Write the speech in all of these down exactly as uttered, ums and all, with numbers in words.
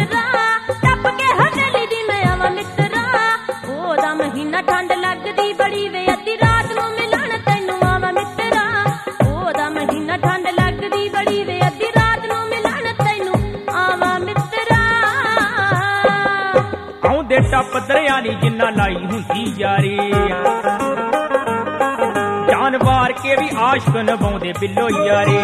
मित्रा टप के हवेली दी मैं आवा मित्रा ओदा महीना ठंड लगदी बड़ी वे अद्धी रात नूं मिलन तैनूं आवा मित्रा ओदा महीना ठंड लगदी बड़ी वे अद्धी रात नूं मिलन तैनूं आवा मित्रा आउंदे टप दरिया नी जिन्ना लाई हुंदी यारी जान वार के भी आशिक नभाउंदे बिल्लो यारी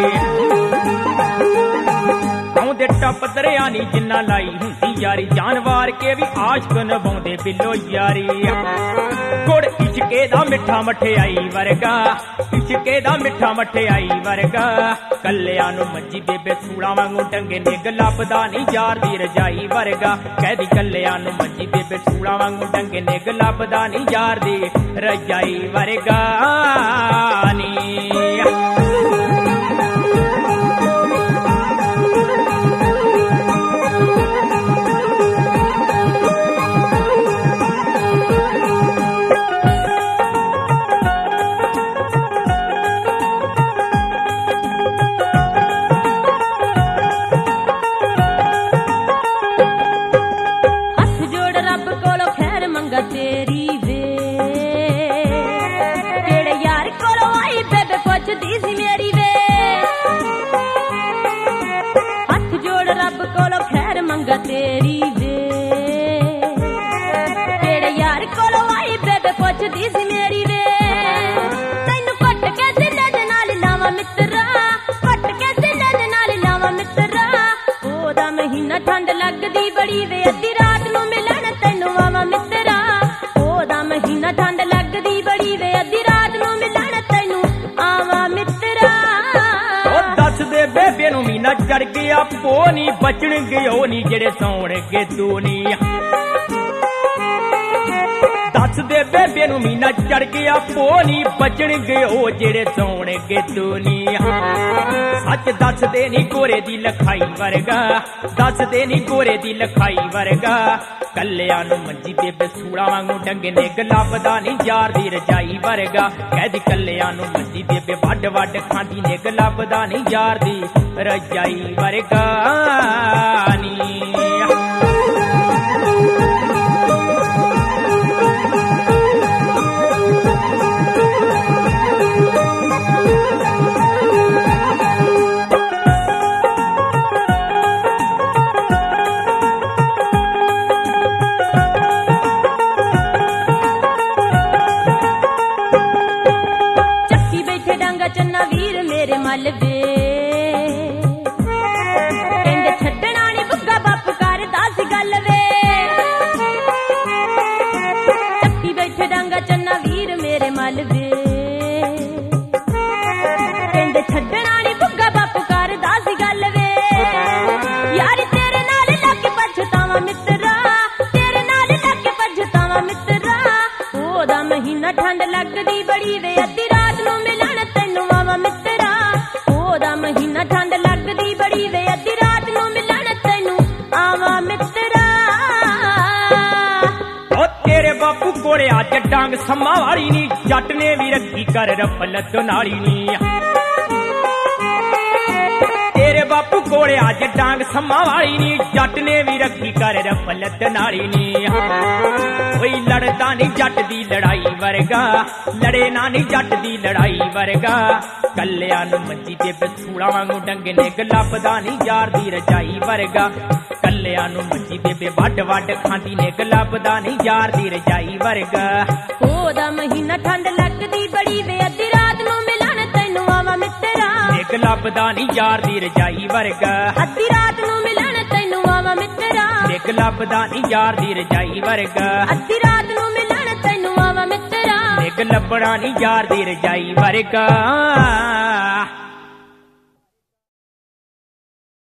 आउंदे टप दरिया नी जिन्ना लाई हुंदी यारी जान वार के भी आशिक नभाउंदे बिल्लो यारी गुड़ इश्के दा मिठा मठियाई वर्गा इश्के दा मिठा मठियाई वर्गा कल्लिया नूं मंजी बेबे सूड़ा वांगू टंगे निग लभदा नी यार दी रजाई वर्गा कहदी कल्लिया नूं मंजी बेबे सूड़ा वांगू टंगे निग लभदा नी यार दी रजाई वर्गा नी तेरी वे जेड़े यार कोलों आई बेबे पुछदी सी मेरी वे हथ जोड़ रब कोलों खैर मंगा तेरी वे जेड़े यार कोलों आई बेबे पुछदी सी मेरी वे तैनूं पट के दिले दे नाल लावा मित्रा पट के दिले दे नाल लावा मित्रा ओदा महीना ठंड लगदी बड़ी वे अद्धी रात नूं मिलन तैनूं आवा मित्रा महीना ठंड लगदी बड़ी वे अद्धी रात नूं मिलन तैनूं आवा मित्रा दस दे बेबे नूं मीना चढ़ गया पोनी बचण गयो नी जेड़े सौण गे तू नी दस दे बेबे नूं मीना चढ़ गया पोनी बचण गयो जेड़े सौण गे तू नी सच दस दे नी गोरे दी लखाई वर्गा दस दे नी गोरे दी लखाई वर्गा कल्लिया नूं मंजी बेबे सूड़ा वांगू डंगे निग लभदा नी यार दी रजाई वर्गा कहदी कल्लिया नूं मंजी बेबे वड वड खांदी निग लभदा नी यार दी रजाई वर्गा नी चन्ना वीर मेरे मल वे कहंदे छड्डना नी बुग्गा बापू करदा सी गल वे चक्की बैठे डांगा चन्ना वीर मेरे मल वे कहंदे छड्डना नी बुग्गा बापू करदा सी गल वे यारी तेरे नाल लग पछतावा मित्रा तेरे नाल लग पछतावा मित्रा ओदा महीना ठंड लगदी बड़ी वे अद्धी रात नूं मिलन तैनूं आवा मित्रा ओदा महीना ठंड लगदी बड़ी वे अद्धी रात नूं मिलन तैनूं आवा मित्रा ओ तेरे बापू कोले अज डांग सम्मा वाली नी जट ने भी रखी कर रफलत नाली नी तेरे बापू कोले अज डांग सम्मा वाली नी जट ने भी रखी कर रफलत नाली नी कोई लड़दा नी जट दी लड़ाई वर्गा लड़े ना नी जट दी लड़ाई वर्गा कल्लिया नूं मंजी बेबे सूड़ा वांगू डंगे निग लभदा नी यार दी रजाई वर्गा कल्लिया नूं मंजी बेबे वड वड खांदी निग लभदा नी यार दी रजाई वर्गा ओदा महीना ठंड लगदी बड़ी वे अद्धी रात नूं मिलन तैनूं आवा मित्रा निग लभदा नी यार दी रजाई वर्गा अद्धी रात नूं मिलन तैनूं आवा मित्रा निग लभदा नी यार दी रजाई वर्गा अद्धी रात नूं मिलन तैनूं आवा मित्रा निग लभदा नी यार दी रजाई वर्गा।